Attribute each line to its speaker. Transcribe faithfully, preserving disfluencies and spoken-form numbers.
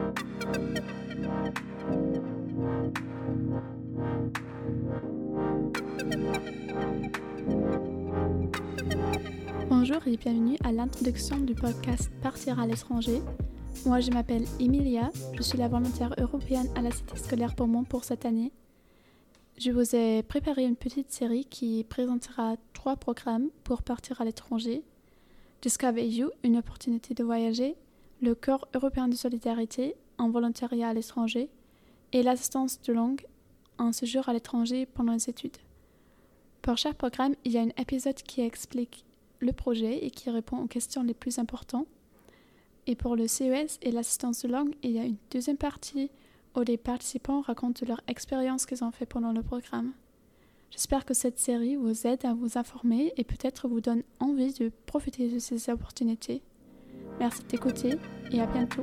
Speaker 1: Bonjour et bienvenue à l'introduction du podcast Partir à l'étranger. Moi, je m'appelle Emilia, je suis la volontaire européenne à la Cité scolaire Beaumont pour cette année. Je vous ai préparé une petite série qui présentera trois programmes pour partir à l'étranger. Discover E U, une opportunité de voyager, le Corps européen de solidarité, un volontariat à l'étranger, et l'assistance de langue, un séjour à l'étranger pendant les études. Pour chaque programme, il y a un épisode qui explique le projet et qui répond aux questions les plus importantes. Et pour le C E S et l'assistance de langue, il y a une deuxième partie où les participants racontent leur expérience qu'ils ont fait pendant le programme. J'espère que cette série vous aide à vous informer et peut-être vous donne envie de profiter de ces opportunités. Merci d'écouter et à bientôt.